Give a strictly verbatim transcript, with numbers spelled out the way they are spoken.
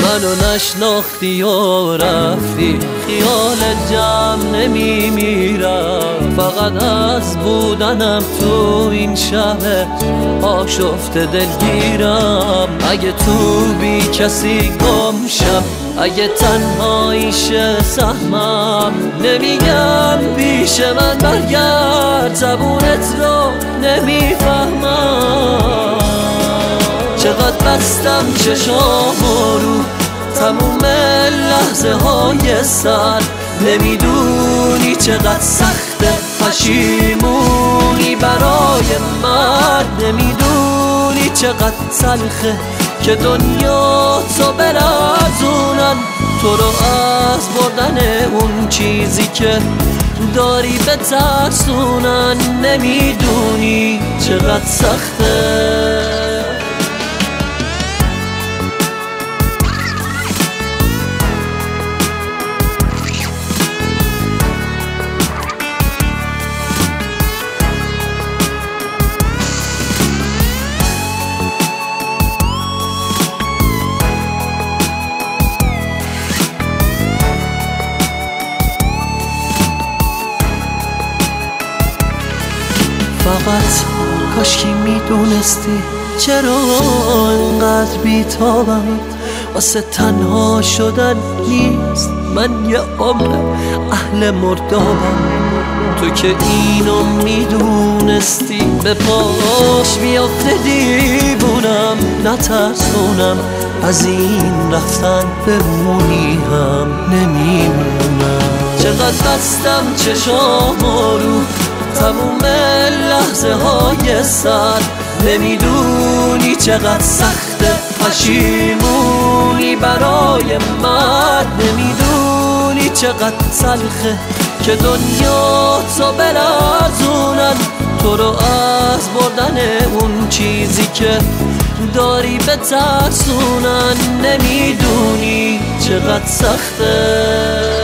منو نشناختی و رفتی، خیال جمع نمیمیرم، فقط از بودنم تو این شهر آشفته دلگیرم. اگه تو بی کسی گم شم، اگه تنهاییشه سهمم، نمیگم پیش من برگرد، زبونت رو نمیفهمم. چقدر بستم چشامو رو تموم لحظه های سر، نمیدونی چقدر سخته پشیمونی برای من، نمیدونی چقدر تلخه که دنیا تو بلرزونن تو رو از بردن اون چیزی که داری به ترسونن، نمیدونی چقدر سخته. فقط کاشکی میدونستی چرا انقدر بیتابم، واسه تنها شدن نیست من یه عمر اهل مردابم. تو که اینو میدونستی به پاش میافته دیوونم، نترسونم از این رفتن بمونی هم نمیمونم. چقدر بستم چشامو رو تموم لحظه های سر، نمیدونی چقدر سخته پشیمونی برای من، نمیدونی چقدر تلخه که دنیا تو بلرزونن تو رو از بردن اون چیزی که داری به ترسونن، نمیدونی چقدر سخته.